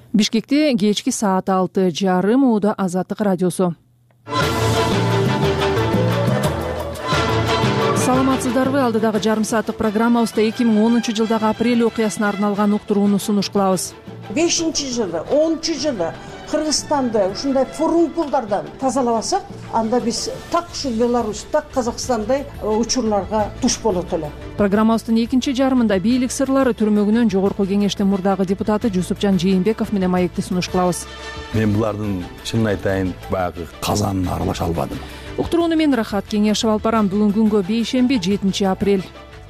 Бишкекте кечки саат 6:30 ууда Азаттык радиосу. Саламатсыздарбы? Алдыдагы жарым сааттык программабызда 2010-жылдагы апрель окуясына арналган уктурууну сунуш кылабыз. 5-жылы, 10-жылы Кыргызстанды ушундай фурункулдардан тазалабасак, анда биз так ушул Беларусь, так Казакстандай учурларга туш болот эле. Программабыздын экинчи жарымында бийлик сырлары түрмөгүнөн жогорку кеңештин мурдагы депутаты Жусупжан Жээнбеков менен маекти сунуш кылабыз. Мен булардын чынын айтайын, баягы казанына аралаша албадым. Уктурууну мен Рахат Кеңешев алып барам. Бүгүн күнгө бейшемби 7 апрель.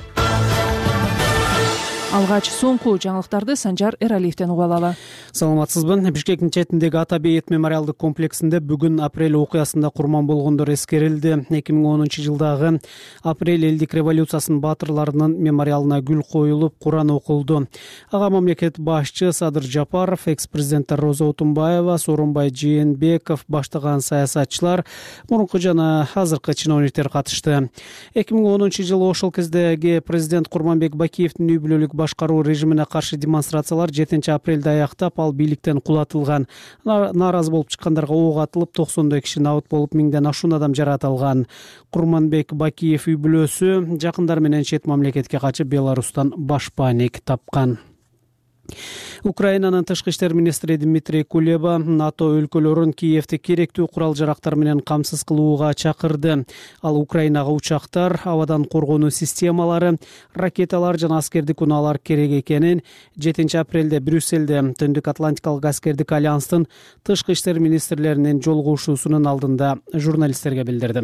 Алгач соңку жаңылыктарды Санжар Эралиевден угуп алалы. Саламатсызбы? Бишкектин четиндеги Ата Бейет мемориалдык комплексинде бүгүн апрель окуясында курман болгондор эскерилди. 2010-жылдагы апрель элдик революциясынын баатырларынын мемориалына гүл коюлуп, Куран окулду. Ага мамлекет башчы Садыр Жапаров, экс-президенттер Роза Отунбаева, Сооронбай Жээнбеков баштаган саясатчылар, мурунку жана азыркы чиновниктер катышты. 2010-жылы ошол кездеги президент Курманбек Бакиевдин үй бүлөлүк башкаруу режимине каршы демонстрациялар 7 апрелде аяктап, ал бийликтен кулатылган. Нааразы болуп чыккандарга ок атылып, 90 киши набыт болуп, 1000ден ашуун адам жаратылган. Курманбек Бакиев үй бүлөсү жакындары менен чет мамлекетке качып, Беларустан башпаанек тапкан. Украинанын тышкы иштер министри Дмитрий Кулеба НАТО өлкөлөрүн Киевди керектүү курал-жарактар менен камсыз кылууга чакырды. Ал Украинага учактар, абадан коргонуу системалары, ракеталар жана аскердик унаалар керек экенин 7 апрелде Брюссельде Түндүк Атлантикалык аскердик альянстын тышкы иштер министрлеринин жолугушуусунун алдында журналисттерге билдирди.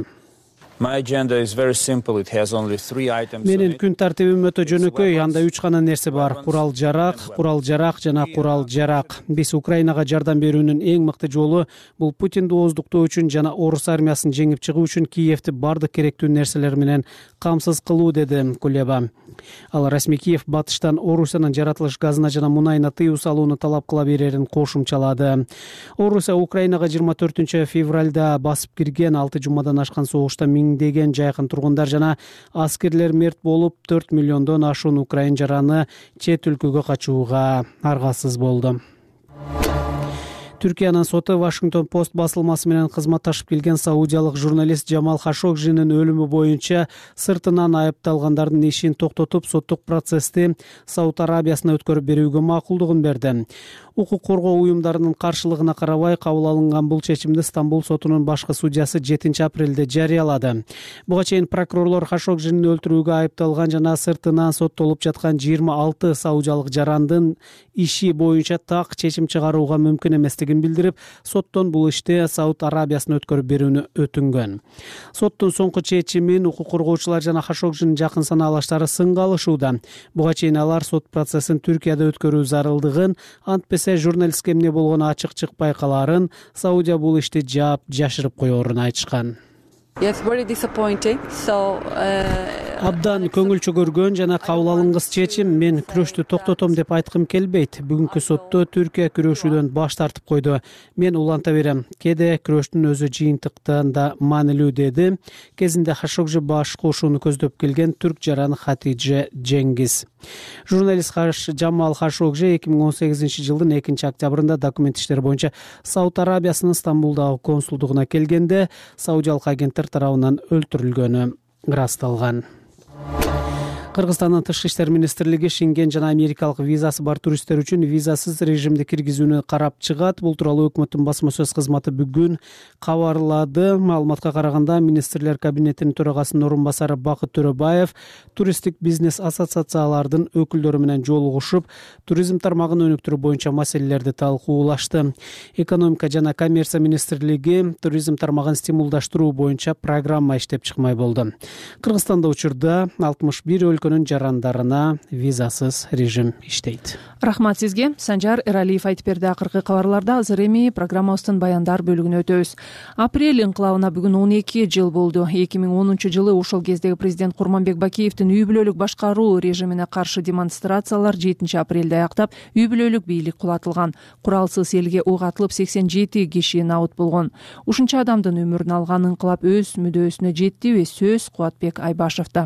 Менин күн тартибим өтө жөнөкөй, анда 3 гана нерсе бар: курал-жарак жана курал-жарак. Биз Украинага жардам берүүнүн эң мыкты жолу бул Путинди ооздуктоо үчүн жана орус армиясын жеңип чыгуу үчүн Киевди бардык керектүү нерселер менен камсыз кылуу, деди Кулеба. Ал расмий Киев батыштан Орусиянын жаратылыш газына жана мунайына тыюу салууну талап кыла берерин кошумчалады. Орусия Украинага 24 февралда басып кирген 6 жумадан ашкан согушта миңдеген жайкын тургундар жана аскерлер мерт болуп, 4 миллиондон ашуун украин жараны чет өлкөгө качууга аргасыз болду. Түркиянын соту Вашингтон Пост басылмасы менен кызматташып келген саудиялык журналист Джамал Хашогжинин өлүмү боюнча сыртынан айыпталгандардын ишин токтотуп, соттук процессти Сауд Арабиясына өткөрүп берүүгө макулдугун берди. Укук коргоо уюмдарынын каршылыгына карабай кабыл алынган бул чечимди Стамбул сотунун башкы судьясы 7 апрелде жарыялады. Буга чейин прокурорлор Хашогжинин өлтүрүүгө айыпталган жана сыртынан соттолуп жаткан 26 саудиялык жарандын иши боюнча так чечим чыгарууга мүмкүн эместигин билдирип, соттон бул ишти Сауд Арабиясына өткөрүп берүүнү өтүнгөн. Соттун соңку чечимин укук коргоочулар жана Хашогжинин жакын санаалаштары сынга алышууда. Буга чейин алар сот процессин Түркияда өткөрүү зарылдыгын, антпесе журналистке эмне болгону ачык чыкпай калаарын, Саудия бул ишти жаап жашырып коерун айтышкан. Абдан көңүл чөгөргөн жана кабыл алынгыс чечим. Мен күрөштү токтотом деп айткым келбейт. Бүгүнкү сотто Түркия күрөшүүдөн баш тартып койду. Мен уланта берем. Кээде күрөштүн өзү жыйынтыктан да маанилүү, деди кезинде Хашогжи баш кошууну көздөп келген түрк жараны Хатидже Жеңгиз. Журналист Джамал Хашогжи 2018 жылдын 2 октябрында документ иштери боюнча Сауд Арабиясынын Стамбулдагы консулдугуна келгенде саудиялык агенттер тарабынан өлтүрүлгөнү ырасталган. Кыргызстандын тышкы иштер министрлиги Шенген жана америкалык визасы бар туристтер үчүн визасыз режимде киргизүүнү карап чыгат. Бул тууралуу өкмөттүн басма сөз кызматы бүгүн кабарлады. Маалыматка караганда, министрлер кабинетинин төрагасынын орун басары Бакыт Төрөбаев туристтик бизнес ассоциациялардын өкүлдөрү менен жолугушуп, туризм тармагын өнүктүрүү боюнча маселелерди талкуулашты. Экономика жана коммерция министрлиги туризм тармагын стимулдаштыруу боюнча программа иштеп чыкмай болду. Кыргызстанда учурда 61 өлкөнүн жарандарына визасыз режим иштейт. Рахмат сизге. Санжар Эралиев айтып берди. Акыркы кабарларда азыр эми программабыздын баяндар бөлүгүнө өтөбүз. Апрель инкылабына бүгүн 12 жыл болду. 2010 жылы ошол кездеги президент Курманбек Бакиевдин үй бүлөлүк башкаруу режимине каршы демонстрациялар 7 апрелде аяктап, үй бүлөлүк бийлик кулатылган. Куралсыз элге ок атылып 87 киши набыт болгон. Ушунча адамдын өмүрүн алган инкылап өз мүдөөсүнө жеттиби? Сөз Кубатбек Айбашевда.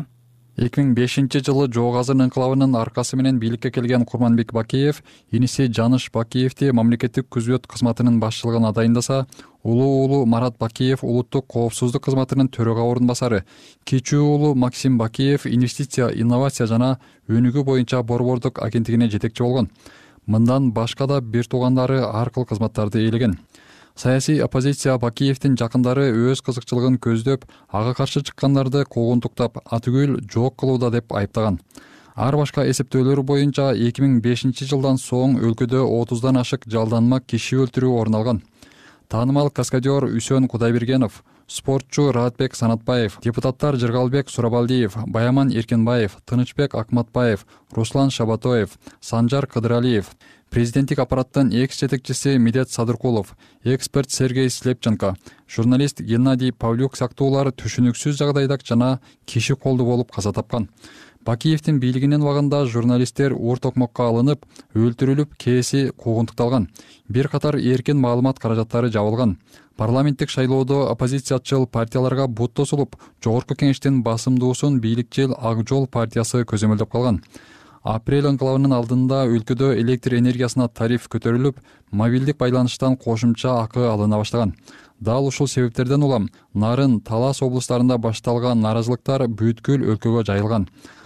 2005 Жоо Азыр инкылабынын аркасы менен бийликке келген Курманбек Бакиев иниси Жаныш Бакиевди мамлекеттик күзөт кызматынын башчылыгына дайындаса, улуу уулу Марат Бакиев улуттук коопсуздук кызматынын төрага орун басары, кичүү уулу Максим Бакиев инвестиция, инновация жана өнүгүү боюнча борбордук агенттигине жетекчи болгон. Мындан башка да бир туугандары ар кыл кызматтарды ээлеген. Саясий оппозиция Бакиевдин жакындары өз кызыкчылыгын көздөп, ага каршы чыккандарды куугунтуктап, атүгүл жок кылууда деп айыптаган. Ар башка эсептөөлөр боюнча 2005 жылдан соң өлкөдө 30дан ашык жалданма киши өлтүрүү орун алган. Таанымал каскадер Үсөн Кудайбергенов, спортчу Раатбек Санатбаев, депутаттар Жыргалбек Сурабалдиев, Баяман Эркенбаев, Тынычбек Акматбаев, Руслан Шабатоев, Санжар Кыдыралиев, президенттик аппараттын экс-жетекчиси Медет Садыркулов, эксперт Сергей Слепченко, журналист Геннадий Павлюк сактуулар түшүнүксүз жагдайда жана киши колду болуп каза тапкан. Бакиевдин бийлигинин убагында журналисттер уур токмокко алынып, өлтүрүлүп, кээси куугунтукталган. Бир катар эркин маалымат каражаттары жабылган. Парламенттик шайлоодо оппозициячыл партияларга бут тосулуп, жогорку кеңештин басымдуусун бийликчил Ак Жол партиясы көзөмөлдөп калган. Апрель инкылабынын алдында өлкөдө электр энергиясына тариф көтөрүлүп, мобилдик байланыштан кошумча акы алына баштаган. Дал ушул себептерден улам Нарын, Талас облустарында башталган нааразылыктар бүткүл өлкөгө жайылган.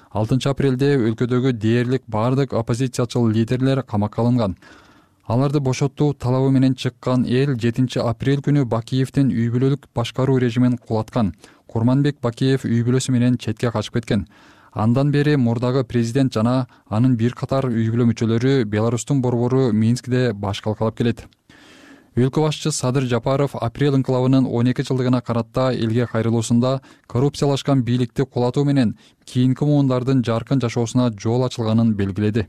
6 апрелде өлкөдөгү дээрлик бардык оппозициячыл лидерлер камакка алынган. Аларды бошотуу талабы менен чыккан эл 7 апрель күнү Бакиевдин үй бүлөлүк башкаруу режимин кулаткан. Курманбек Бакиев үй бүлөсү менен четке качып кеткен. Андан бери мурдагы президент жана анын бир катар үй бүлө мүчөлөрү Беларустун борбору Минскде баш калкалап келет. Өлкө башчысы Садыр Жапаров апрель инкылабынын 12 жылдыгына карата элге кайрылуусунда коррупциялашкан бийликти кулатуу менен кийинки муундардын жаркын жашоосуна жол ачылганын белгиледи.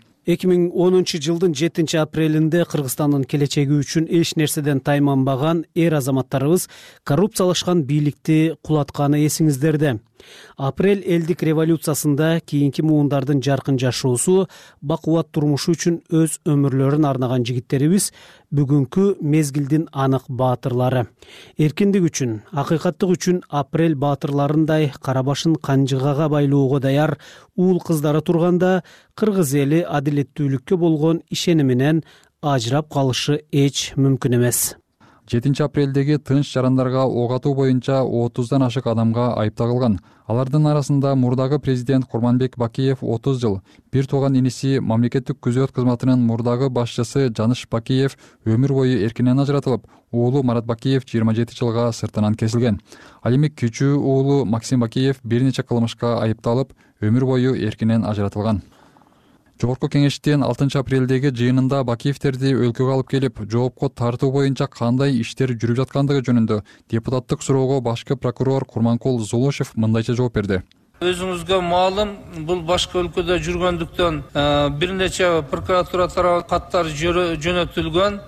2010 жылдын 7 апрелинде Кыргызстандын келечеги үчүн эч нерседен тайманбаган эр азаматтарыбыз коррупциялашкан бийликти кулатканы эсиңиздерде. Апрель элдик революциясында кийинки муундардын жаркын жашоосу, бакубат турмушу үчүн өз өмүрлөрүн арнаган жигиттерибиз бүгүнкү мезгилдин анык баатырлары. Эркиндик үчүн, акыйкаттык үчүн апрель баатырларындай кара башын канжыгага байлоого даяр уул кыздары турганда, кыргыз эли адилеттүүлүккө болгон ишениминен ажырап калышы эч мүмкүн эмес. 7 апрелдеги тынч жарандарга ок атуу боюнча 30дан ашык адамга айып тагылган. Алардын арасында мурдагы президент Курманбек Бакиев 30 жыл, бир тууган иниси мамлекеттик күзөт кызматынын мурдагы башчысы Жаныш Бакиев өмүр бою эркинен ажыратылып, уулу Марат Бакиев 27 жылга сыртынан кесилген. Ал эми кичүү уулу Максим Бакиев бир нече кылмышка айыпталып, өмүр бою эркинен ажыратылган. Жогорку кеңештин 6 апрелдеги жыйынында Бакиевтерди өлкөгө алып келип, жоопко тартуу боюнча кандай иштер жүрүп жаткандыгы жөнүндө депутаттык суроого башкы прокурор Курманкул Зулушев мындайча жооп берди. Өзүңүзгө маалым, бул башка өлкөдө жүргөндүктөн бир нече прокуратура каттар жөнөтүлгөн,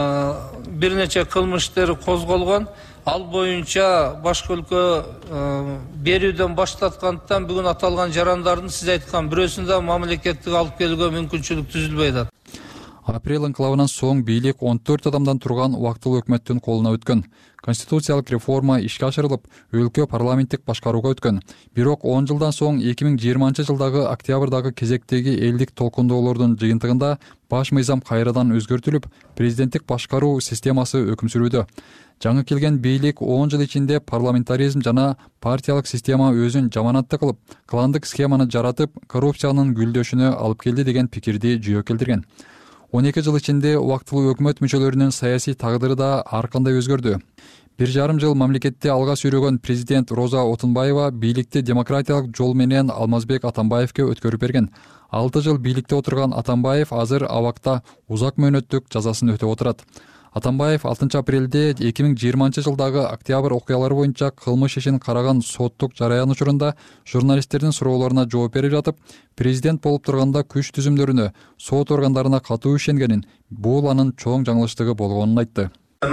бир нече кылмыш иштери козголгон. Ал боюнча башка өлкө берүүдөн баштаткандыктан бүгүн аталган жарандардын сиз айткан бирөөсүндө мамлекеттик алып келүүгө мүмкүнчүлүк түзүлбөй атат. Апрель инкылабынан соң бийлик 14 адамдан турган убактылуу өкмөттүн колуна өткөн. Конституциялык реформа ишке ашырылып, өлкө парламенттик башкарууга өткөн. Бирок 10 жылдан соң 2020 жылдагы октябрдагы кезектеги элдик толкундоолордун жыйынтыгында баш мыйзам кайрадан өзгөртүлүп, президенттик башкаруу системасы өкүм сүрүүдө. Жаңы келген бийлик 10 жыл ичинде парламентаризм жана партиялык система өзүн жаманатты кылып, кландык схеманы жаратып, коррупциянын гүлдөшүнө алып келди деген пикирди жүйө келтирген. 12 жыл ичинде убактылуу өкмөт мүчөлөрүнүн саясий тагдыры да ар кандай өзгөрдү. 1,5 жыл мамлекетти алга сүйрөгөн президент Роза Отунбаева бийликти демократиялык жол менен Алмазбек Атамбаевке өткөрүп берген. 6 жыл бийликте отурган Атамбаев азыр абакта узак мөөнөттүк жазасын өтөп отурат. Атамбаев 6 апрелде 2020 жылдагы октябрь окуялары боюнча кылмыш ишин караган соттук жараян учурунда журналисттердин суроолоруна жооп берип жатып, президент болуп турганда күч түзүмдөрүнө, сот органдарына катуу ишенгенин, бул анын чоң жаңылыштыгы болгонун айтты.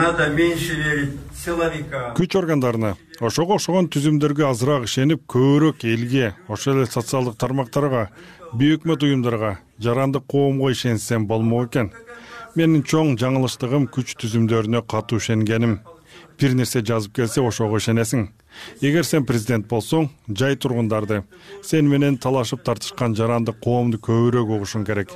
Күч органдарына, ошого окшогон түзүмдөргө азыраак ишенип, көбүрөөк элге, ошол эле социалдык тармактарга, бейөкмөт уюмдарга, жарандык коомго ишенсем болмок экен. Менин чоң жаңылыштыгым күч түзүмдөрүнө катуу ишенгеним. Бир нерсе жазып келсе ошого ишенесиң. эгер сен президент болсоң, жай тургундарды сен менен талашып тартышкан жаранды коомду көбүрөөк угушуң керек.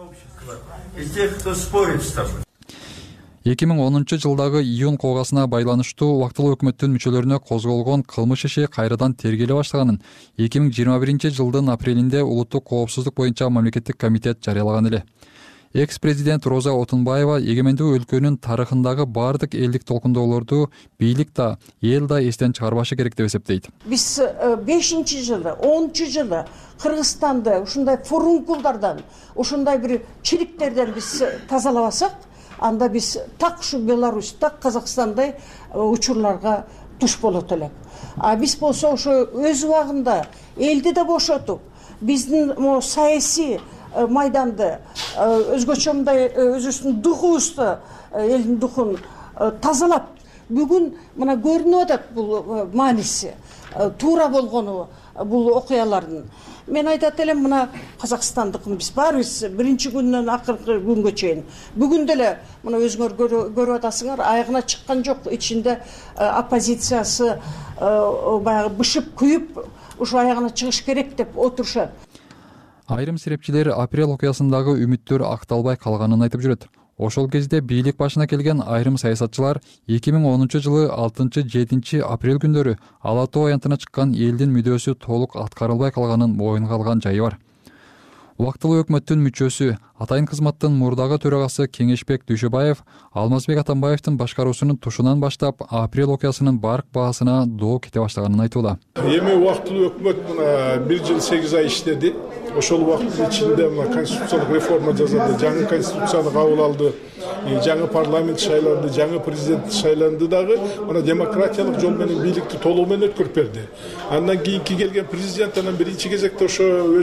2010 жылдагы июнь коогасына байланыштуу убактылуу өкмөттүн мүчөлөрүнө козголгон кылмыш иши кайрадан тергеле баштаганын 2021 жылдын апрелинде улуттук коопсуздук боюнча мамлекеттик комитет жарыялаган эле. Экс-президент Роза Отунбаева эгемендүү өлкөнүн тарыхындагы бардык элдик толкундоолорду бийлик да, эл да эстен чыгарбашы керек деп эсептейт. Биз 5-жылы, 10-жылы Кыргызстанды ушундай фурункулдардан, ушундай бир чириктерден биз тазалабасак, анда биз так ушу Беларусь, так Казакстандай учурларга туш болот элек. А биз болсо ошо өз убагында элди да бошотуп, биздин саясий майданды өзгөчө мындай өзүбүздүн духубузду, элдин духун тазалап, бүгүн мына көрүнүп атат бул мааниси, туура болгону бул окуялардын. Мен айтат элем, мына Казакстандыкын биз баарыбыз биринчи күндөн акыркы күнгө чейин. Бүгүн деле мына өзүңөр көрүп атасыңар, аягына чыккан жок, ичинде оппозициясы баягы бышып күйүп, ушу аягына чыгыш керек деп отурушат. Айрым серепчилер апрель окуясындагы үмүттөр акталбай калганын айтып жүрөт. Ошол кезде бийлик башына келген айрым саясатчылар 2010 жылы 6-7 апрель күндөрү Ала Тоо аянтына чыккан элдин мүдөөсү толук аткарылбай калганын моюнга алган жайы бар. Убактылуу өкмөттүн мүчөсү, атайын кызматтын мурдагы төрагасы Кеңешбек Дүйшөбаев Алмазбек Атамбаевдин башкаруусунун тушунан баштап апрель окуясынын барк баасына доо кете баштаганын айтууда. Эми убактылуу өкмөт мына 1 жыл 8 ай иштеди. Ошол убакыттын ичинде мына конституциялык реформа жасады, жаңы конституцияны кабыл алды, жаңы парламент шайланды, жаңы президент шайланды дагы, мына демократиялык жол менен бийликти толугу менен өткөрүп берди. Андан кийинки келген президент анан биринчи кезекте ошо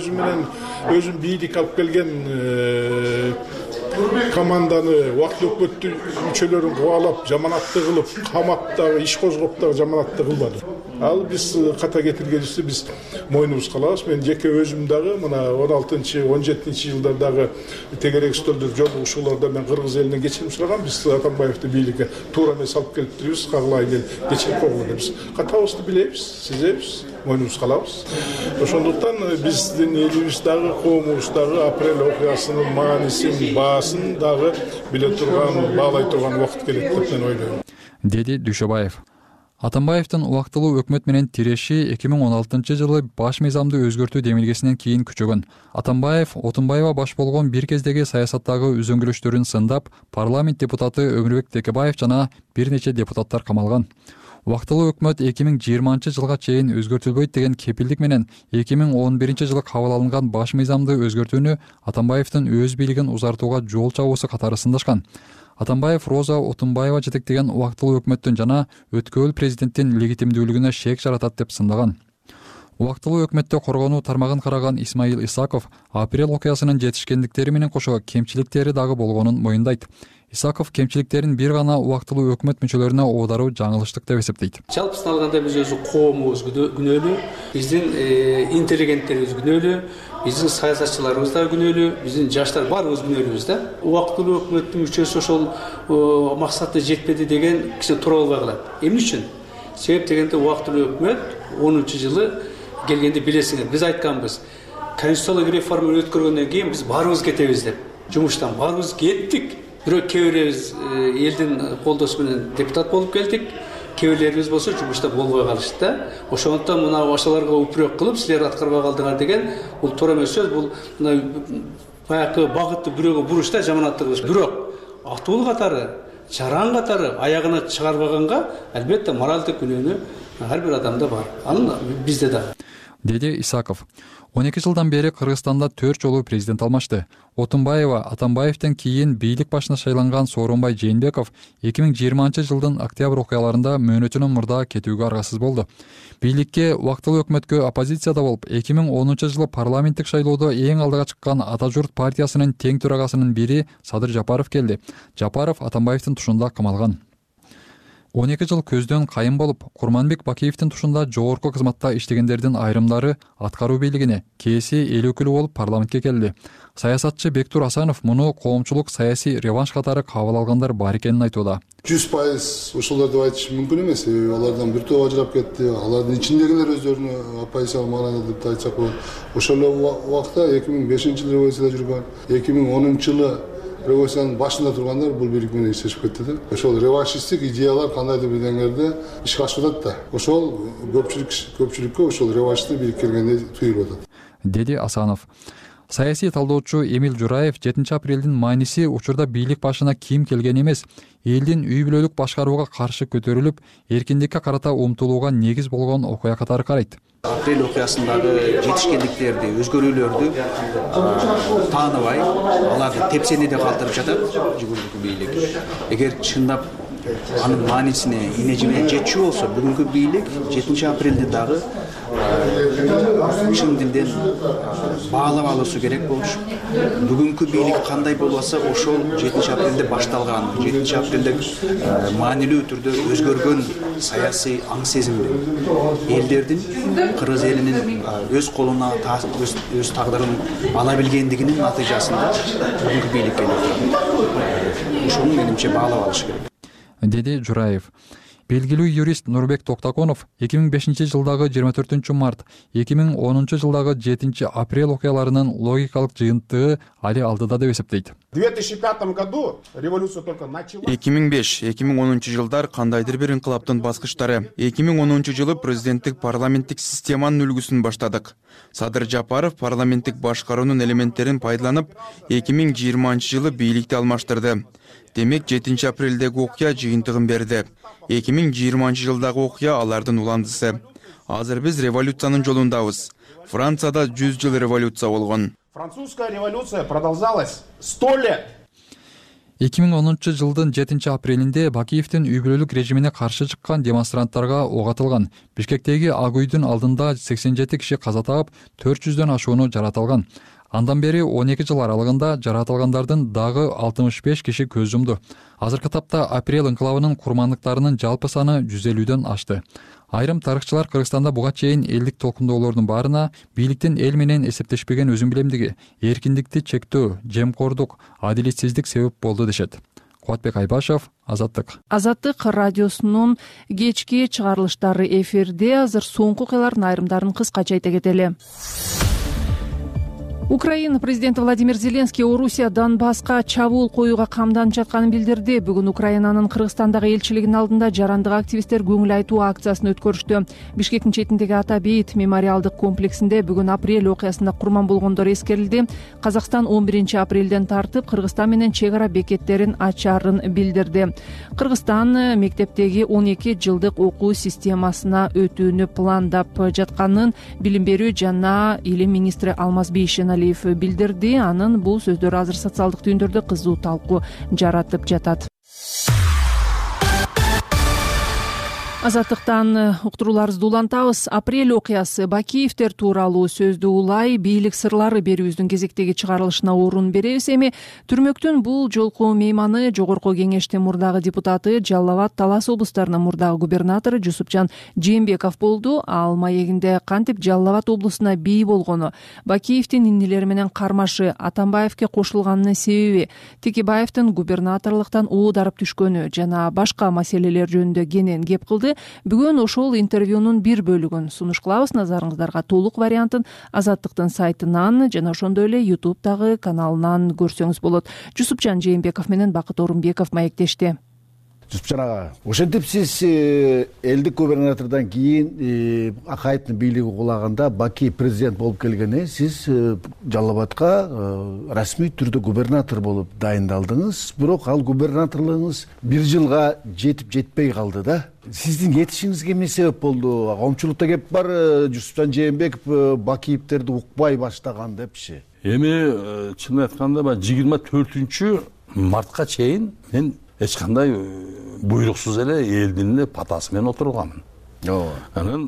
өзүн бийлик алып келген команданы, убактылуу өкмөттүн мүчөлөрүн кубалап, жаманатты кылып, камактагы иш козгоп дагы жаманатты кылбады. Ал биз ката кетиргенибизди биз мойнубузга алабыз. Мен жеке өзүм дагы мына 16-17 жылдардагы тегерек үстөлдөр жолугушууларда мен кыргыз элинен кечирим сурагам. Биз Атамбаевди бийликке туура эмес алып келиптирбиз, кагылай эл кечирип койгула депбиз. Катабызды билебиз, сезебиз, мойнубузга алабыз. Ошондуктан биздин элибиз дагы, коомубуз дагы апрель окуясынын маанисин, баасын дагы биле турган, баалай турган убакыт келет деп мен ойлойм, деди Дүйшөбаев. Атамбаевдин убактылуу өкмөт менен тиреши 2016 жылы баш мыйзамды өзгөртүү демилгесинен кийин күчөгөн. Атамбаев Отунбаева баш болгон бир кездеги саясаттагы үзөңгүлүштөрүн сындап, парламент депутаты Өмүрбек Текебаев жана бир нече депутаттар камалган. Убактылуу өкмөт 2020 жылга чейин өзгөртүлбөйт деген кепилдик менен 2011 жылы кабыл алынган баш мыйзамды өзгөртүүнү Атамбаевдин өз бийлигин узартууга жол чабуусу катары сындашкан. Атамбаев Роза Отунбаева жетектеген убактылуу өкмөттүн жана өткөбүл президенттин легитимдүүлүгүнө шек жаратат деп сындаган. Убактылуу өкмөттө коргонуу тармагын караган Исмаил Исаков апрель окуясынын жетишкендиктери менен кошо кемчиликтери дагы болгонун моюндайт. Исаков кемчиликтерин бир гана убактылуу өкмөт мүчөлөрүнө оодаруу жаңылыштык деп эсептейт. Жалпысын алганда биз өзү коомубуз күнөөлүү, биздин интеллигенттерибиз күнөөлүү, биздин саясатчыларыбыз да күнөөлүү, биздин жаштар баарыбыз күнөөлүүбүз да. Убактылуу өкмөттүн мүчөсү ошол максатты жетпеди деген киши туура болбой калат. Эмне үчүн? Себеп дегенде убактылуу өкмөт 10 жылы келгенде билесиңер, биз айтканбыз. Конституциялык реформа өткөргөндөн кийин биз баарыбыз кетебиз деп. Жумуштан баарыбыз кеттик. Бирок кээ бирибиз элдин колдосу менен депутат болуп келдик. Кээ бирлерибиз болсо жумушта болбой калышты да. Ошондуктан мына ошолорго упрек кылып, силер аткарбай калдыңар деген бул туура эмес сөз. Бул мына баягы багытты бирөөгө бурушта жаманатты кылыш. Бирок атуу катары, жаран катары аягына чыгарбаганга албетте моралдык күнөөнү ар бир адамда бар. Анын бизде да, деди Исаков. 12 жылдан бери Кыргызстанда 4 жолу президент алмашты. Отунбаева Атамбаевден кийин бийлик башына шайланган Сооронбай Жээнбеков 2020 жылдын октябрь окуяларында мөөнөтүнөн мурда кетүүгө аргасыз болду. Бийликке убактылуу өкмөткө оппозицияда болуп, 2010 жылы парламенттик шайлоодо эң алдыга чыккан Ата журт партиясынын тең төрагасынын бири Садыр Жапаров келди. Жапаров Атамбаевдин тушунда камалган. 12 жыл көздөн кайын болуп, Курманбек Бакиевдин тушунда жогорку кызматта иштегендердин айрымдары аткаруу бийлигине, кээси эл өкүлү болуп парламентке келди. Саясатчы Бектур Асанов муну коомчулук саясий реванш катары кабыл алгандар бар экенин айтууда. 100% ошолор деп айтыш мүмкүн эмес. Алардан бир топ ажырап кетти. Алардын ичиндегилер өздөрүнө оппозициялык маанайда деп айтсак болот. Ошол убакта 2005-жылы революцияда жүргөн, 2010-жылы революциянын башында тургандар бул бийлик менен иштешип кетти да. Ошол реваншисттик идеялар кандайдыр бир деңгээлде ишке ашып атат да. Ошол көпчүлүккө ошол реваншисттик бийлик келгенде туюлуп атат, деди Асанов. Саясий талдоочу Эмил Жураев 7-апрелдин мааниси учурда бийлик башына ким келген эмес, элдин үй бүлөлүк башкарууга каршы көтөрүлүп, эркиндикке карата умтулууга негиз болгон окуя катары карайт. Апрель окуясындагы жетишкендиктерди, өзгөрүүлөрдү тааныбай, аларды тепсенеде калтырып жатат жогорку бийлик. Эгер чындап анын маанисине инежине жетчү болсо, бүгүнкү бийлик 7-апрелди дагы чын дилден баалап алышы керек болчу. Бүгүнкү бийлик кандай болбосо, ошол 7-апрелде башталган, 7-апрелде маанилүү түрдө өзгөргөн саясий аң сезимди элдердин, кыргыз элинин өз колуна өз тагдырын ала билгендигинин натыйжасында бүгүнкү бийлик келип. Ошону менимче баалап алыш керек, деди Жураев. Белгилүү юрист Нурбек Токтаконов 2005-жылдагы 24 март, 2010-жылдагы 7-апрель окуяларынын логикалык жыйынтыгы али алдыда деп эсептейт. 2005-2010 жылдар кандайдыр бир инкылаптын баскычтары. 2010-жылы президенттик парламенттик системанын үлгүсүн баштадык. Садыр Жапаров парламенттик башкаруунун элементтерин пайдаланып, 2020-жылы бийликти алмаштырды. Демек 7-апрелдеги окуя жыйынтыгын берди. 2020-жылдагы окуя алардын уландысы. Азыр биз революциянын жолундабыз. Францияда 100 жыл революция болгон. Французская революция продолжалась 100 лет. 2010-жылдын 7-апрелинде Бакиевдин үй бүлөлүк режимине каршы чыккан демонстранттарга ок атылган. Бишкектеги Ак үйдүн алдында 87 киши каза таап, 400дөн ашууну жаратылган. Андан бери 12 жыл аралыгында жаратылгандардын дагы 65 киши көз жумду. Азыркы тапта апрель инкылабынын курмандыктарынын жалпы саны 150дөн ашты. Айрым тарыхчылар Кыргызстанда буга чейин элдик толкундоолордун баарына бийликтин эл менен эсептешпеген өзүн билемдиги, эркиндикти чектөө, жемкордук, адилетсиздик себеп болду дешет. Кубатбек Айбашев, Азаттык. Азаттык радиосунун кечки чыгарылыштары эфирде. Азыр соңку окуялардын айрымдарын кыскача айта кетели. Украина президенти Владимир Зеленский Орусия Донбасска чабуул коюуга камданып жатканын билдирди. Бүгүн Украинанын Кыргызстандагы элчилигинин алдында жарандык активисттер көңүл айтуу акциясын өткөрүштү. Бишкектин четиндеги Ата Бейит мемориалдык комплексинде бүгүн апрель окуясында курман болгондор эскерилди. Казакстан 11-апрелден тартып Кыргызстан менен чек ара бекеттерин ачарын билдирди. Кыргызстан мектептеги 12 жылдык окуу системасына өтүүнү пландап жатканын билим берүү жана илим министри Алмаз Бейшин билдирди. Анын бул сөздөрү азыр социалдык түйүндөрдө кызуу талкуу жаратып жатат. Азаттыктан уктурууларыбызды улантабыз. Апрель окуясы Бакиевдер тууралуу сөздү улай бийлик сырлары берүүбүздүн кезектеги чыгарылышына орун беребиз. Эми түрмөктүн бул жолку мейманы Жогорку Кеңештин мурдагы депутаты, Жалал Абад, Талас облустарынын мурдагы губернатору Жусупжан Жээнбеков болду. Ал маегинде кантип Жалал Абад облусуна бий болгону, Бакиевдин иннелери менен кармашы Атамбаевке кошулганынын себеби, Текебаевдин губернаторлуктан оодарып түшкөнү жана башка маселелер жөнүндө кенен кеп кылды. Бүгүн ошол интервьюнун бир бөлүгүн сунуш кылабыз. Назарыңыздарга толук вариантын Азаттыктын сайтынан жана ошондой эле YouTube'дагы каналынан көрсөңүз болот. Жусупжан Жээнбеков менен Бакыт Орунбеков маектешти. Жусупжан ага, ошентип сиз элдик губернатордон кийин Акаевдин бийлиги кулаганда Баки президент болуп келгенде сиз Жалал Абадка расмий түрдө губернатор болуп дайындалдыңыз. Бирок ал губернаторлугуңуз бир жылга жетип жетпей калды да. Сиздин кетишиңизге эмне себеп болду? Коомчулукта кеп бар Жусупжан Жээнбеков Бакиевдерди укпай баштаган депчи. Эми чынын айтканда 24 мартка чейин мен эч кандай буйруксуз эле элдин эле патасы менен отурганмын. Анан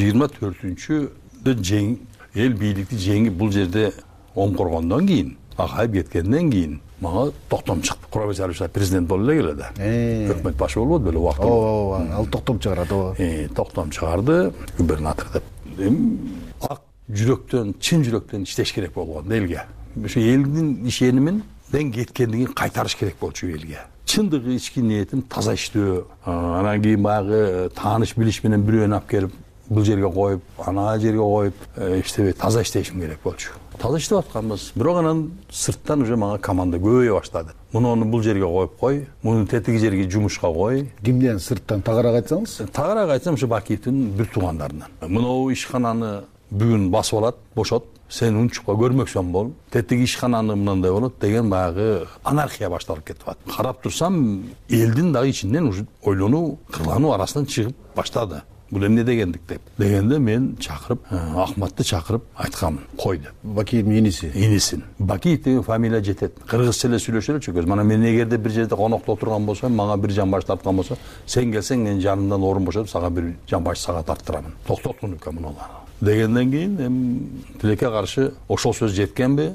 24-дө эл бийликти жеңип бул жерде оңкоргондон кийин, Акаев кеткенден кийин мага токтом чыкты. Курабек Алишев президент болуп эле келди. Өкмөт башы болбоду беле убакта. Ал токтом чыгарды. Токтом чыгарды, губернатор деп. Ак жүрөктөн, чын жүрөктөн иштеш керек болгон элге. ошо элдин ишениминден кеткендигин кайтарыш керек болчу элге. Чындыгы ички ниетим таза иштөө. Анан кийин баягы тааныш билиш менен бирөөнү алып келип бул жерге коюп, ана жерге коюп, иштебей таза иштешим керек болчу. Таза иштеп атканбыз. Бирок анан сырттан уже мага команда көбөйө баштады. Муну бул жерге коюп кой, муну тетиги жерге жумушка кой. Кимден сырттан тагыраак айтсаңыз? Тагыраак айтсам ушу Бакиевдин бир туугандарынан. Муну ишкананы бүгүн басып алат, бошот. Сен унчукка көрмөксөң бол, тетиги ишкананы мындай болот деген баягы анархия башталып кетип атат. Карап турсам, элдин дагы ичинен уже ойлонуу, кырлануу арасынан чыгып баштады. Бул эмне дегендик деп. Дегенде мен чакырып, Ахматты чакырып айткам, кой деп. Бакиевдин иниси. Инисин. Бакиев деген фамилия жетет. Кыргызча эле сүйлөшөлү чөкөз. Мана мен эгерде бир жерде конокто отурган болсом, мага бир жан баш тарткан болсо, сен келсең мен жанымдан орун бошотуп, сага бир жан баш сага тарттырамын. Токтоткун экен муну. Дегенден кийин тилекке каршы ошол сөз жеткенби?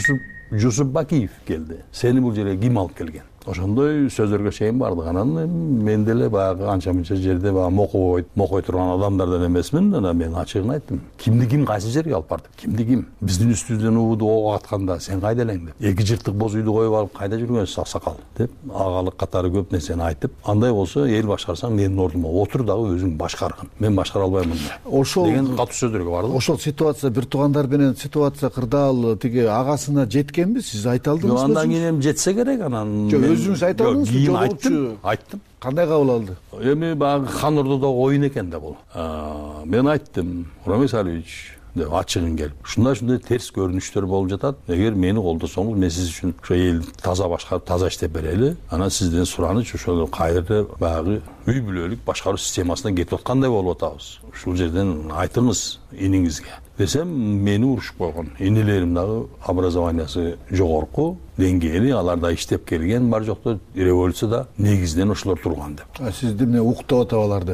Жусуп Бакиев келди. Сени бул жерге ким алып келген? Ошондой сөздөргө чейин бардык. Анан мен деле баягы анча-мынча жерде баягы мокой турган адамдардан эмесмин. Анан мен ачыгын айттым. Кимди ким кайсы жерге алып барды? Кимди ким? Биздин үстүбүздөн убуду ок атканда сен кайда элең деп. Эки жыртык боз үйдү коюп алып кайда жүргөнсүң аксакал деп агалык катары көп нерсени айтып, андай болсо эл башкарсаң менин ордума отур дагы өзүң башкаргын. Мен башкара албаймын деген катуу сөздөргө барды. Ошол ситуация бир туугандар менен ситуация кырдаал тиги агасына жеткенби? Сиз айта алдыңызбы? Андан кийин жетсе керек, анан өзүңүз айта алдыңызбы? Айттым. Кандай кабыл алды? Эми баягы хан ордодогу оюн экен да бул. Мен айттым, Рамиль Салиевич деп ачыгын келип, ушундай терс көрүнүштөр болуп жатат. Эгер мени колдосоңуз, мен сиз үчүн ошо эл таза башкарып, таза иштеп берели. Анан сизден сураныч ошол кайра баягы үй бүлөлүк башкаруу системасына кетип аткандай болуп атабыз. Ушул жерден айтыңыз иниңизге десем, мени урушуп койгон. Инилерим дагы образованиясы жогорку деңгээли, алар да иштеп келген, бар жокто революцияда негизинен ошолор турган деп. Сизди эмне уктап атат аларды?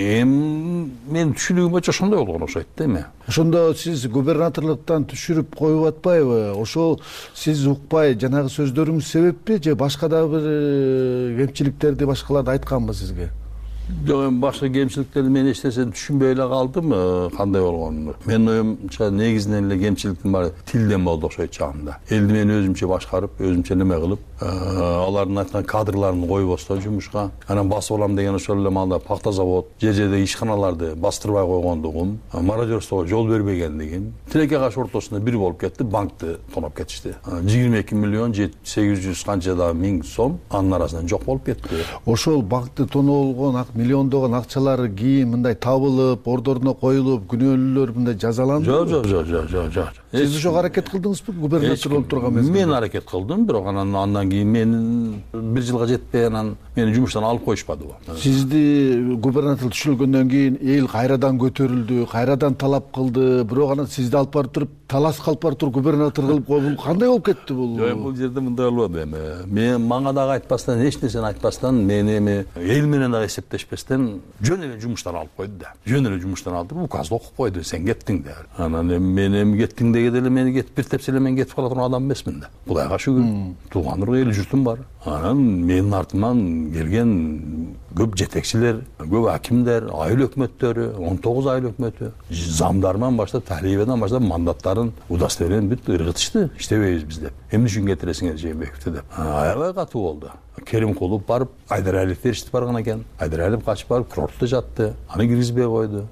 Мен түшүнүгүм боюнча ошондой болгон окшойт да эми. Ошондо сиз губернаторлуктан түшүрүп коюп атпайбы? Ошол сиз укпай жанагы сөздөрүңүз себеппи же башка да бир кемчиликтерди башкалар айтканбы сизге? Жок, эми башка кемчиликтерди мен эчтесе түшүнбөй эле калдым, кандай болгонун. Менин оюмча негизинен эле кемчиликтин баары тилден болду окшойт чагымда. Элди мен өзүмчө башкарып, өзүмчө неме кылып, алардын айткан кадрларын койбостон жумушка, анан басып алам деген ошол эле маалда пахта завод, жерде ишканаларды бастырбай койгондугум, мародерствого жол бербегендигим, тилекке каршы ортосунда бир болуп кетти, банкты тоноп кетишти. 22 миллион 800 канча да миң сом анын арасынан жок болуп кетти. Ошол банкты тоноолгон миллиондогон акчалары кийин мындай табылып, ордоруна коюлуп, күнөөлүүлөр мындай жазаланды? Жок. Сиз ошого аракет кылдыңызбы губернатор болуп турган мезгилде? Мен аракет кылдым, бирок андан кийин мен бир жылга жетпей анан мени жумуштан алып коюшпады бул. Сизди губернатор түшүрүлгөндөн кийин эл кайрадан көтөрүлдү, кайрадан талап кылды, бирок анан сизди алып барып туруп таласка алып барып туруп губернатор кылып койгон кандай болуп кетти бул? Бул жерде мындай болду эми. Мен мага дагы айтпастан, эч нерсени айтпастан, мени эми эл менен дагы эсептешпестен жөн эле жумуштан алып койду да. Жөн эле жумуштан алып туруп указды окуп койду, сен кеттиң деп. Анан мен кеттиң дегенде эле мени кетип бир тепсе эле мен кетип кала турган адам эмесмин да. Кудайга шүгүр, тууган эл журтум бар. Анан менин артыман келген көп жетекчилер, көп акимдер, айыл өкмөттөрү, 19 айыл өкмөтү, замдарынан баштап, талибадан баштап мандаттарын удостоверениен бүт ыргытышты, иштебейбиз биз деп. Эмне үчүн кетиресиңер Жээнбековду деп. Аябай катуу болду. Керимкулов барып, Айдаралиев эриштип барган экен. Айдаралиев качып барып, курортто жатты. Аны киргизбей койду.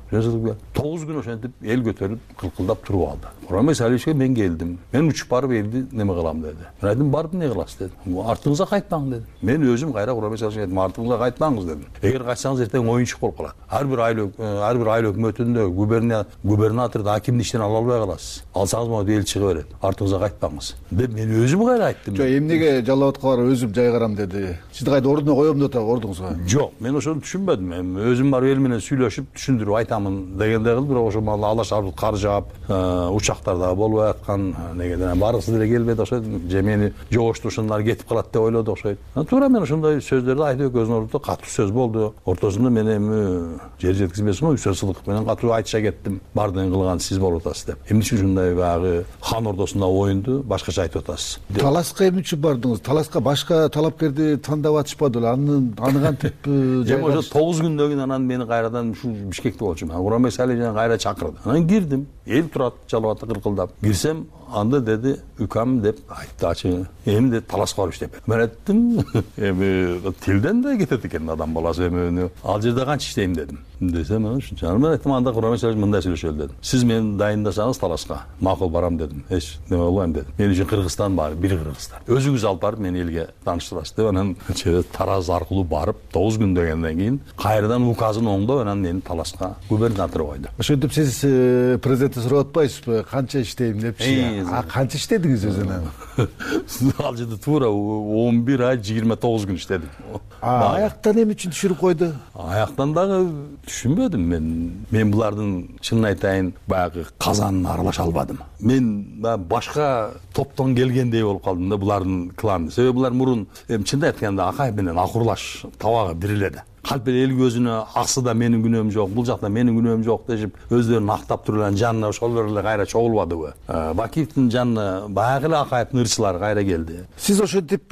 9 күн ошентип эл көтөрүп, кылкылдап туруп алды. Рамиль Салиевичке мен келдим. Мен учуп барып элди неме кылам деди. Мен айттым, барып эмне кыласыз дедим. Артыңызга кайтпаң дедим. Мен өзүм кайра Рамиль Салиевичке айттым, артыңызга кайтпаңыз дедим. Эгер кайтсаңыз эртең оюнчук болуп калат. Ар бир айыл өкмөтүндө губернаторду, акимди иштен ала албай каласыз. Алсаңыз могу эл чыга берет. Артыңызга кайтпаңыз деп мен өзүм кайра айттым. Жок, эмнеге жалаватка барып өзүм жайгарам деди. Сизди кайда ордуна коем деп атабы ордуңузга? Жок, мен ошону түшүнбөдүм. Эми өзүм барып эл менен сүйлөшүп, түшүндүрүп айтамын дегендей кылып, бирок ошол маалда алаш арбут кар жаап, учактарда болбой аткан, негеден баргысы деле келбеди окшойт. Же мени жогоштурушундар кетип калат деп ойлоду окшойт. Туура мен ошондой сөздөрдү айтып экөөбүздүн ортодо катуу сөз болду. Ортосунда мен эми жер жеткизбесин, Үсен Сыдыков менен катуу айтыша кеттим. Бардыгын кылган сиз болуп атасыз деп. Эмне үчүн ушундай баягы хан ордосунда оюнду башкача айтып атасыз? Таласка эмне үчүн бардыңыз? Таласка башка талапкерди тандап атышпады эле. Аны кантип эми ошо 9 күндөн кийин анан мени кайрадан ушул Бишкекте болчумун. Рамиль Салиевич кайра чакырды. Анан кирдим. Эл турат, жалап атты кыркылдап. Кирсем, анда деди укам деп айтты ачык. Эми де талашка барыш деп. Мен айттым, эми тилден да кетет экен адам баласы эми. Ал жерде канча иштейм дедим. Десем, ушунча. Мен айттым, анда Курман мындай сүйлөшөлү дедим. Сиз мени дайындасаңыз талашка, макул барам дедим. Эч неме болбойм дедим. Мен үчүн Кыргызстан бар, бир Кыргызстан. Өзүңүз алып барып мени элге тааныштырасыз деп, анан Тараз аркылуу барып 9 күн дегенден кийин кайрадан указын оңдоп, анан мени талашка губернатор койду. Ошентип сиз президенттен сурап атпайсызбы, канча иштейм депчи? Канча иштедиңиз өзүнөн? Ал жерде туура 11 ай 29 күн иштедим. Аяктан эмне үчүн түшүрүп койду? Аяктан дагы түшүнбөдүм мен булардын чынын айтайын баягы казанын аралаша албадым. Мен башка топтон келгендей болуп калдым да булардын кланы. Себеби булар мурун чынын айтканда Акаев менен акурлаш табагы бир эле. Калп эл көзүнө аксы да менин күнөөм жок, бул жакта менин күнөөм жок дешип өздөрүн актап турган жанына ошолор эле кайра чогулбадыбы? Бакиевдин жанына баягы эле Акаевдин ырчылары кайра келди. Сиз ошентип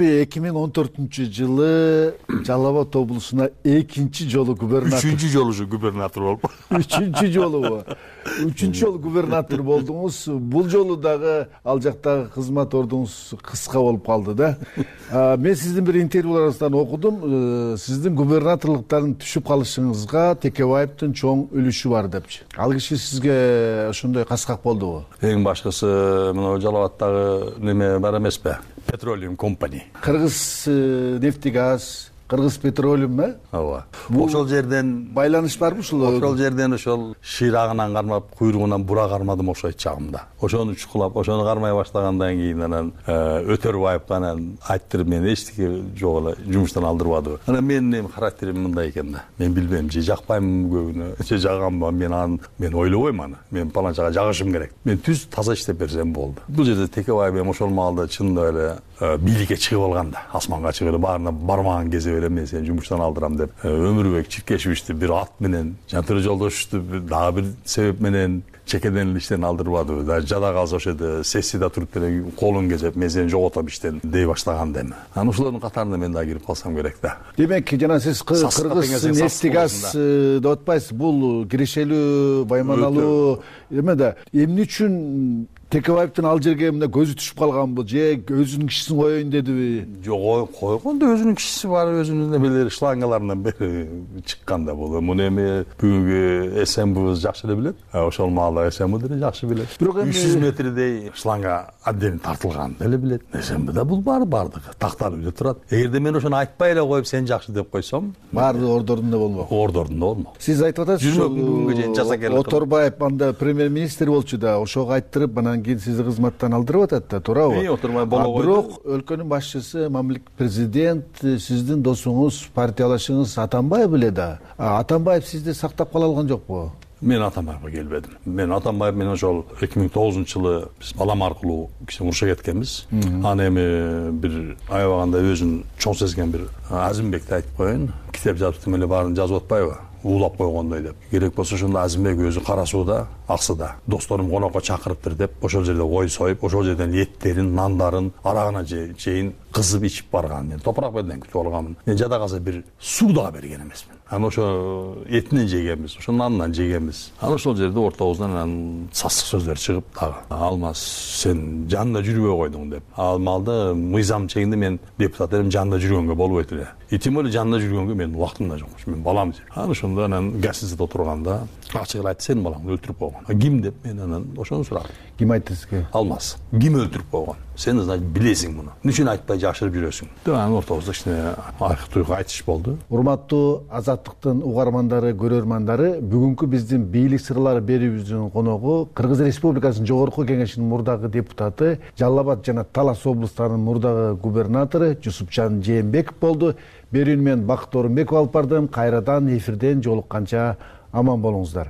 2014-жылы Жалал Абад облусуна экинчи жолу губернатор. Үчүнчү жолу губернатор болуп. Үчүнчү жолу. Үчүнчү жолу губернатор болдуңуз. Бул жолу дагы ал жактагы кызмат ордуңуз кыска болуп калды да. Мен сиздин бир интервьюларыңыздан окудум, сиздин губернаторлуктан түшүп калышыңызга Текебаевдин чоң үлүшү бар депчи. Ал киши сизге ошондой каскак болдубу? Эң башкысы мына Жалал Абадтагы неме бар эмеспи? Petroleum Company. Кыргыз нефтегаз, Кыргыз петролиум, Ооба. Ошол жерден байланыш барбы ушул? Ошол жерден ошол ширагынан кармап, куйругунан бура кармадым окшойт чагымда. Ошону чукулап, ошону кармай баштагандан кийин анан Өтөрбаевга анан айттырып мени эчтеке жок эле жумуштан алдырбады. Анан менин характерим мындай экен да. Мен билбейм, же жакпайм көбүнө, же жагамбы, мен ойлобойм аны. Мен паланчага жагышым керек. Мен түз таза иштеп берсем болду. Бул жерде Текебаев ошол маалда чындап эле бийликке чыгып алганда, асманга чыгып баарына бармаган кезде мен сени жумуштан алдырам деп Өмүрбек Чиркешевичти бир ат менен, Жантөре Жолдошевичти дагы бир себеп менен чекеден иштен алдырбады. Жада калса ошол жерде сессияда туруп деле колун кезеп мен сени жоготом иштен дей баштаганда эми. Анан ушулардын катарына мен дагы кирип калсам керек да. Демек, жана сиз Кыргыз нефтегаз деп атпайсыз, бул кирешелүү, байманалуу эме да. Эмне үчүн Текебаевдин ал жерге мына көзү түшүп калганбы, же өзүнүн кишисин коеюн дедиби? Жок, койгондо өзүнүн кишиси бар, өзүнүн эмелери шлангаларынан бери чыкканда бул. Муну эми бүгүнкү СМБыбыз жакшы эле билет. Ошол маалда СМБ деле жакшы билет. 300 метрдей шланга отдельно тартылганын деле билет. СМБда бул бардыгы такталып эле турат. Эгерде мен ошону айтпай эле коюп сен жакшы деп койсом, баардыгы ордорунда болмок. Ордорунда болмок. Сиз айтып атасыз, бүгүнгү чейин жасакерлик. Оторбаев анда премьер-министр болчу да, ошого айттырып анан кийин сизди кызматтан алдырып атат да, туурабы? Отурмай боло койду. Бирок өлкөнүн башчысы, мамлекет президент, сиздин досуңуз, партиялашыңыз Атамбаев эле да. Атамбаев сизди сактап кала алган жокпу? Мен Атамбаевга келбедим. Мен Атамбаев менен ошол 2009-жылы биз балам аркылуу киши уруша кеткенбиз. Аны эми бир аябаганда өзүн чоң сезген бир Азимбекти айтып коеюн. Китеп жазып эле баарын жазып атпайбы? Уулап койгондой деп. Керек болсо ошондо Азимбек өзү Кара сууда, Аксыда досторум конокко чакырыптыр деп, ошол жерде кой союп, ошол жерден эттерин, нандарын, арагына чейин кызып ичип барган. Мен топурак менен күтүп алганмын. Мен жада калса бир суу дагы берген эмесмин. Анан ошо этинен жегенбиз, ошо нанынан жегенбиз. Анан ошол жерде ортобуздан анан састык сөздөр чыгып дагы, Алмаз, сен жанында жүрбөй койдуң деп. Ал маалда мыйзам чегинде мен депутат элем, жанында жүргөнгө болбойт эле. Тем более жанында жүргөнгө менин убактым жок. Мен балам. Анан ошондо анан гостиницада отурганда ачык эле айтты, сенин балаңды өлтүрүп койгон. Ким деп мен анан ошону сурадым. Ким айтты сизге? Алмаз. Ким өлтүрүп койгон? Сен значит билесиң муну. Эмне үчүн айтпай жашырып жүрөсүң? Деп анан ортобузда кичине айкы туйгу айтыш болду. Урматтуу Азаттыктын угармандары, көрөрмандары, бүгүнкү биздин бийлик сырлары берүүбүздүн коногу Кыргыз Республикасынын Жогорку Кеңешинин мурдагы депутаты, Жалал Абад жана Талас облустарынын мурдагы губернатору Жусупжан Жээнбеков болду. Берүүнү мен Бакыт Орунбеков алып бардым. Кайрадан эфирден жолукканча аман болуңуздар.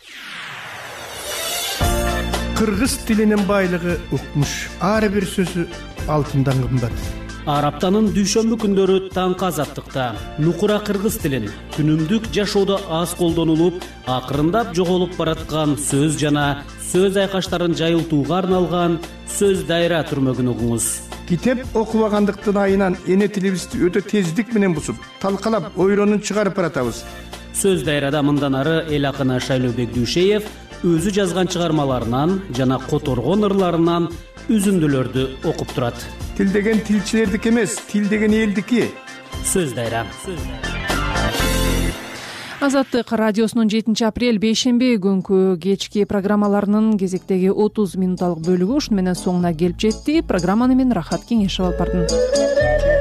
Кыргыз тилинин байлыгы укмуш. Ар бир сөзү алтындан кымбат. Ар аптанын дүйшөмбү күндөрү таңкы Азаттыкта нукура кыргыз тилин күнүмдүк жашоодо аз колдонулуп, акырындап жоголуп бараткан сөз жана сөз айкаштарын жайылтууга арналган сөз дайра түрмөгүн угуңуз. Китеп окубагандыктын айынан эне тилибизди өтө тездик менен бусуп, талкалап, ойронун чыгарып баратабыз. Сөз дайрада мындан ары эл акыны Шайлообек Дүйшеев өзү жазган чыгармаларынан жана которгон ырларынан үзүндүлөрдү окуп турат. Тил деген тилчилердики эмес, тил деген элдики. Сөз дайра. Азаттык радиосунун 7 апрель бейшемби күнкү кечки программаларынын кезектеги 30 минуталык бөлүгү ушуну менен соңуна келип жетти. Программаны мен Рахат Кеңешева алып бардым.